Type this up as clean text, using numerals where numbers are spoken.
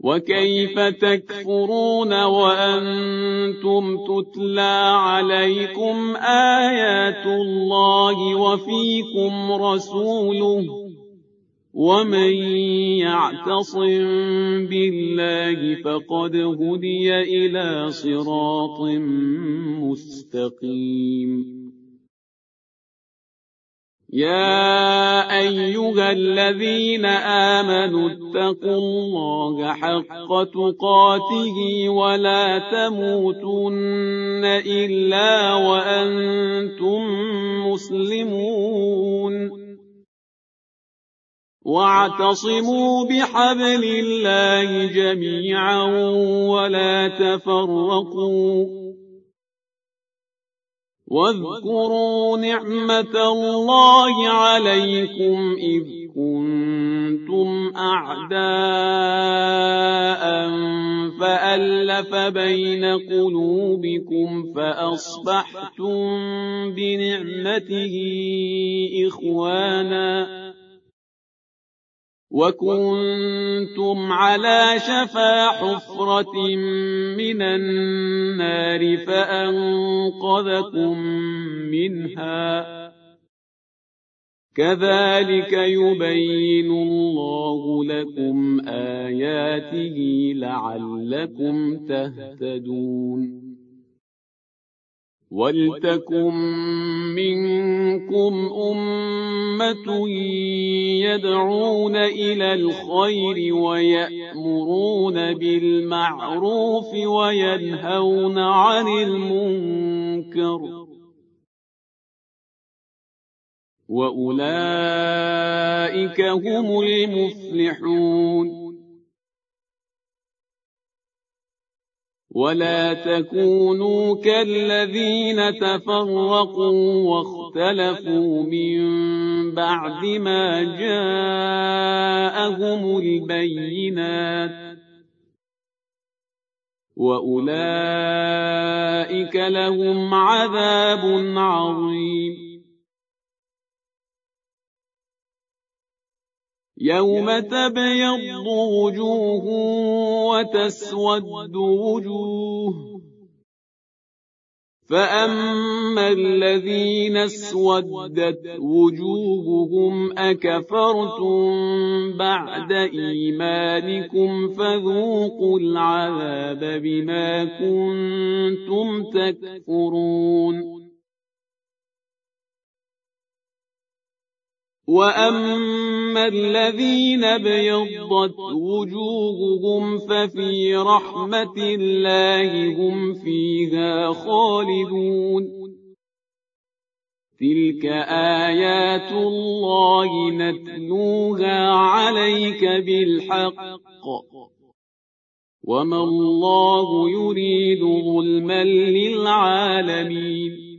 وكيف تكفرون وأنتم تتلى عليكم آيات الله وفيكم رسوله ومن يعتصم بالله فقد هدي إلى صراط مستقيم. يا أيها الذين آمنوا اتقوا الله حق تقاته ولا تموتن إلا وأنتم مسلمون واعتصموا بحبل الله جميعا ولا تفرقوا واذكروا نعمة الله عليكم إذ كنتم أعداء فألف بين قلوبكم فأصبحتم بنعمته إخوانا وكنتم على شفا حفرة من النار فأنقذكم منها كذلك يبين الله لكم آياته لعلكم تهتدون. ولتكن منكم أمة يدعون إلى الخير ويأمرون بالمعروف وينهون عن المنكر وأولئك هم المفلحون. ولا تكونوا كالذين تفرقوا واختلفوا من بعد ما جاءهم البينات وأولئك لهم عذاب عظيم. يوم تبيض وجوه وتسود وجوه فأما الذين اسودت وجوههم أكفرتم بعد إيمانكم فذوقوا العذاب بما كنتم تكفرون. وأما الذين ابيضت وجوههم ففي رحمة الله هم فيها خالدون. تلك آيات الله نتلوها عليك بالحق وما الله يريد ظلما للعالمين.